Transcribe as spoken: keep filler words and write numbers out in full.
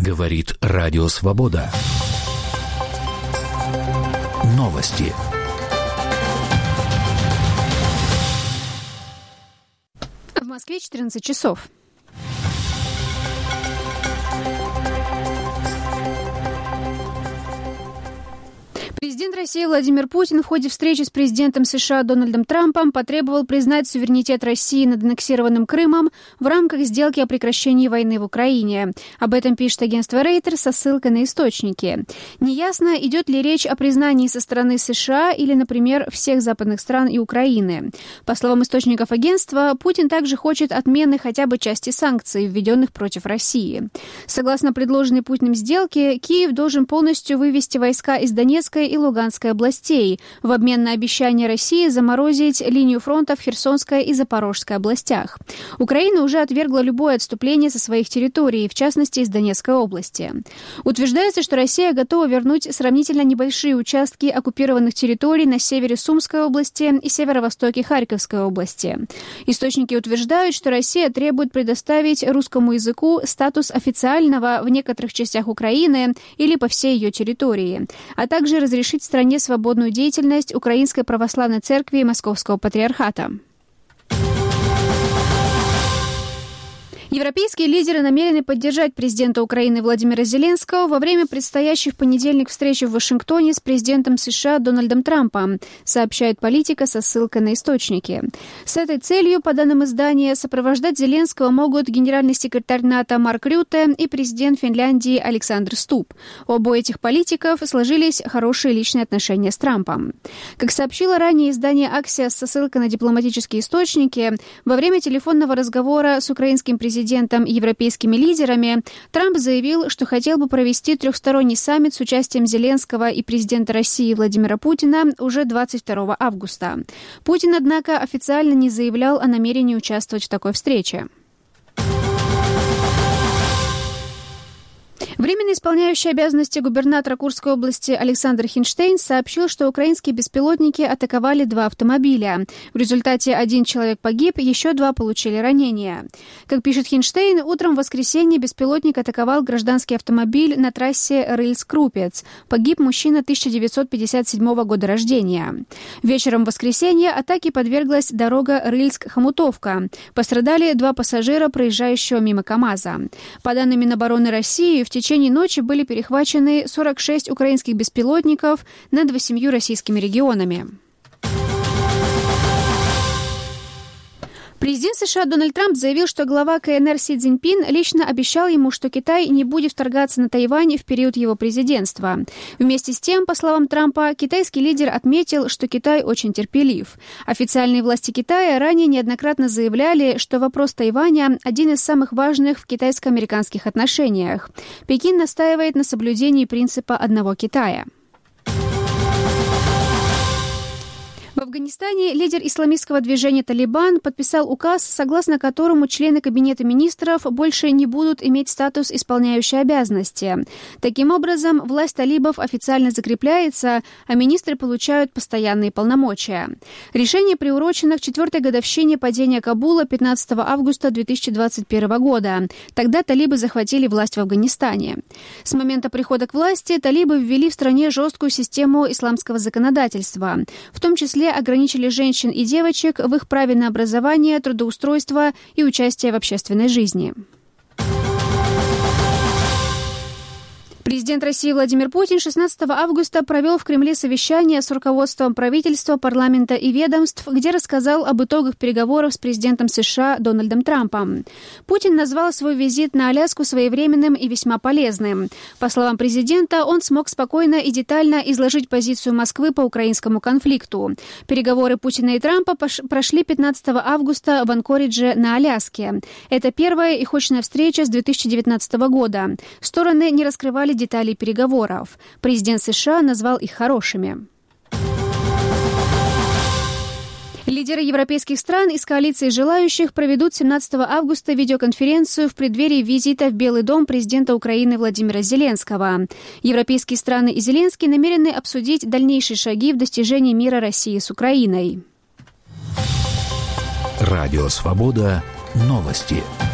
Говорит Радио Свобода. Новости. В Москве четырнадцать часов. Президент России Владимир Путин в ходе встречи с президентом США Дональдом Трампом потребовал признать суверенитет России над аннексированным Крымом в рамках сделки о прекращении войны в Украине. Об этом пишет агентство Рейтер со ссылкой на источники. Неясно, идет ли речь о признании со стороны США или, например, всех западных стран и Украины. По словам источников агентства, Путин также хочет отмены хотя бы части санкций, введенных против России. Согласно предложенной Путиным сделке, Киев должен полностью вывести войска из Донецкой и Луганской областей в обмен на обещание России заморозить линию фронта в Херсонской и Запорожской областях. Украина уже отвергла любое отступление со своих территорий, в частности из Донецкой области. Утверждается, что Россия готова вернуть сравнительно небольшие участки оккупированных территорий на севере Сумской области и северо-востоке Харьковской области. Источники утверждают, что Россия требует предоставить русскому языку статус официального в некоторых частях Украины или по всей ее территории, а также разрешить разрешить стране свободную деятельность Украинской Православной Церкви и Московского Патриархата. Европейские лидеры намерены поддержать президента Украины Владимира Зеленского во время предстоящей в понедельник встречи в Вашингтоне с президентом США Дональдом Трампом, сообщает Политика со ссылкой на источники. С этой целью, по данным издания, сопровождать Зеленского могут генеральный секретарь НАТО Марк Рютте и президент Финляндии Александр Стуб. У обоих этих политиков сложились хорошие личные отношения с Трампом. Как сообщило ранее издание «Аксиос» со ссылкой на дипломатические источники, во время телефонного разговора с украинским президентом президентом и европейскими лидерами, Трамп заявил, что хотел бы провести трехсторонний саммит с участием Зеленского и президента России Владимира Путина уже двадцать второго августа. Путин, однако, официально не заявлял о намерении участвовать в такой встрече. Временно исполняющий обязанности губернатора Курской области Александр Хинштейн сообщил, что украинские беспилотники атаковали два автомобиля. В результате один человек погиб, еще два получили ранения. Как пишет Хинштейн, утром в воскресенье беспилотник атаковал гражданский автомобиль на трассе Рыльск-Крупец. Погиб мужчина тысяча девятьсот пятьдесят седьмого года рождения. Вечером в воскресенье атаке подверглась дорога Рыльск-Хомутовка. Пострадали два пассажира, проезжающего мимо КАМАЗа. По данным Минобороны России, в течение В течение ночи были перехвачены сорок шесть украинских беспилотников над восемью российскими регионами. Президент США Дональд Трамп заявил, что глава КНР Си Цзиньпин лично обещал ему, что Китай не будет вторгаться на Тайвань в период его президентства. Вместе с тем, по словам Трампа, китайский лидер отметил, что Китай очень терпелив. Официальные власти Китая ранее неоднократно заявляли, что вопрос Тайваня – один из самых важных в китайско-американских отношениях. Пекин настаивает на соблюдении принципа одного Китая. В Афганистане лидер исламистского движения «Талибан» подписал указ, согласно которому члены Кабинета министров больше не будут иметь статус исполняющей обязанности. Таким образом, власть талибов официально закрепляется, а министры получают постоянные полномочия. Решение приурочено к четвертой годовщине падения Кабула пятнадцатого августа две тысячи двадцать первого года. Тогда талибы захватили власть в Афганистане. С момента прихода к власти талибы ввели в стране жесткую систему исламского законодательства, в том числе ограничили женщин и девочек в их праве на образование, трудоустройство и участие в общественной жизни. Президент России Владимир Путин шестнадцатого августа провел в Кремле совещание с руководством правительства, парламента и ведомств, где рассказал об итогах переговоров с президентом США Дональдом Трампом. Путин назвал свой визит на Аляску своевременным и весьма полезным. По словам президента, он смог спокойно и детально изложить позицию Москвы по украинскому конфликту. Переговоры Путина и Трампа прошли пятнадцатого августа в Анкоридже на Аляске. Это первая их очная встреча с две тысячи девятнадцатого года. Стороны не раскрывали деталей переговоров. Президент США назвал их хорошими. Лидеры европейских стран из коалиции желающих проведут семнадцатого августа видеоконференцию в преддверии визита в Белый дом президента Украины Владимира Зеленского. Европейские страны и Зеленский намерены обсудить дальнейшие шаги в достижении мира России с Украиной. Радио «Свобода». Новости.